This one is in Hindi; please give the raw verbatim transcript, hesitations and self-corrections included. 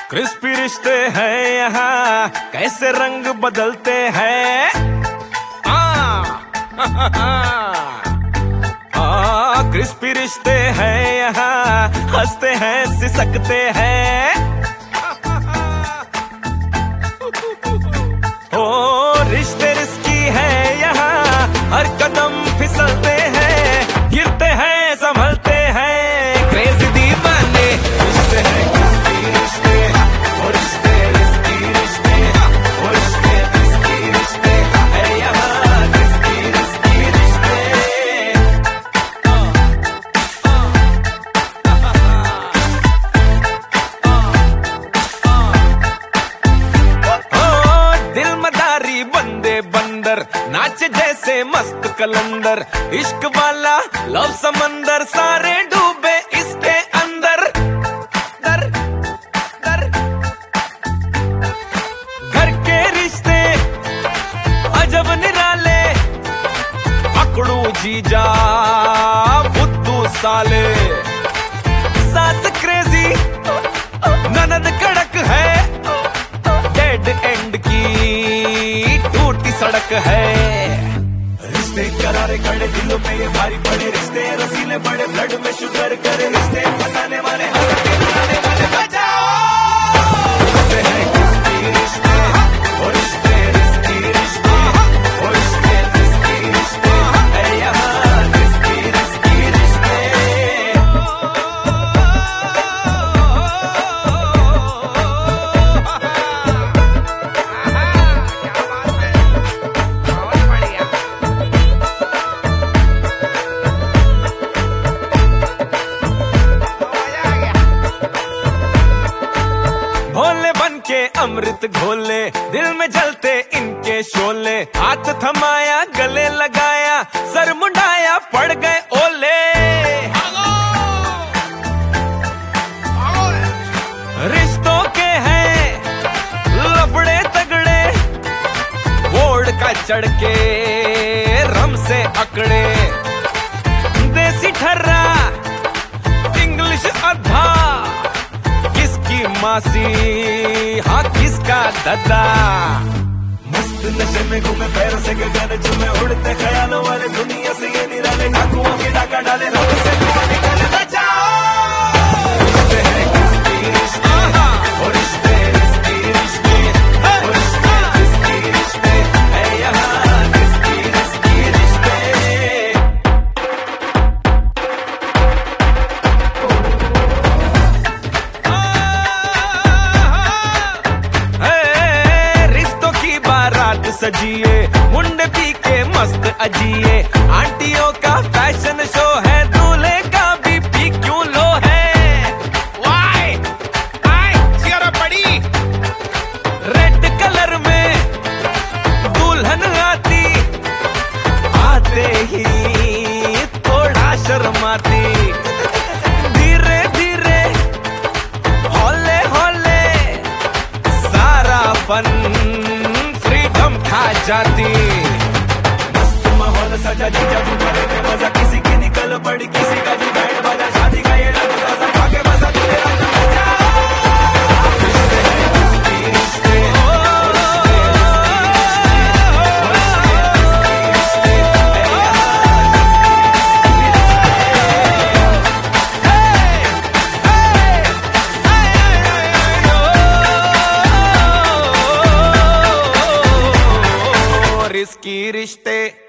क्रिस्पी रिश्ते हैं यहाँ, कैसे रंग बदलते हैं। हाँ, क्रिस्पी रिश्ते हैं यहाँ, हंसते हैं सिसकते हैं। ओ रिश्ते रिस्की है यहाँ, हर कदम फिसलते हैं, गिरते हैं संभलते हैं, क्रेजी दीवाने रिश्ते हैं। क्रिस्पी रिश्ते, ओ रिश्ते रिस्की रिश्ते, ओ रिश्ते रिस्की रिश्ते है यहाँ, क्रिस्पी रिस्की रिश्ते। ओ दिल मदारी बंदे बंदर, नाचे जैसे मस्त कलंदर, इश्क वाला लव समंदर, सारे डूबे इसके अंदर। दर दर घर के रिश्ते अजब निराले, अकड़ू जीजा बुद्धू साले, सास क्रेजी ननद कड़क है, डेड एंड की टूटी सड़क है। रिश्ते करारे खड़े दिलों पे ये भारी पड़े, रिश्ते रसीले बड़े ब्लड में शुगर करे, रिश्ते फंसाने वाले हंसते रुलाने वाले बचाओ। रिश्ते हैं क्रिस्पी रिश्ते, ओ रिश्ते रिस्की रिश्ते, ओ रिश्ते रिस्की रिश्ते है यहाँ, क्रिस्पी रिस्की रिश्ते। भोले बन के अमृत घोले, दिल में जलते इनके शोले, हाथ थमाया गले लगाया, सर मुंडाया पड़ गए ओले। रिश्तों के हैं लफड़े तगड़े, बोर्ड का चढ़ के रम से अकड़े, देसी ठर्रा इंग्लिश अद्धा, किसकी मासी हाँ किसका दादा। मस्त नशे में घूमे पैरों से गगन चुमे, उड़ते ख्यालों वाले दुनिया से ये निराले, डाकुओं के डाका डाले, रंग से धुआं निकाले, बचाओ। रिश्ते हैं क्रिस्पी रिश्ते, ओ रिश्ते रिस्की रिश्ते, ओ रिश्ते रिस्की रिश्ते है यहाँ, क्रिस्पी रिस्की रिश्ते। सजिए मुंडे पी के मस्त अजिए, आंटियों का फैशन शो है, दूल्हे का बीपी क्यों लो है। वाई आई सियारा पड़ी रेड कलर में दुल्हन आती, आते ही थोड़ा शर्माती, धीरे धीरे हौले हौले सारा फन खा जाती। मस्त माहौल सजा जीजा फुफारे में मजा, किसी की निकल पड़ी किसी का जी बैंड बजा, शादी का ये रात राजा भागे बसा तुझे राजा बजा। रिश्ते हैं क्रिस्पी रिश्ते, ओ रिश्ते रिस्की रिश्ते, ओ रिश्ते रिस्की रिश्ते है यहाँ, क्रिस्पी रिश्ते। रिस्की रिश्ते।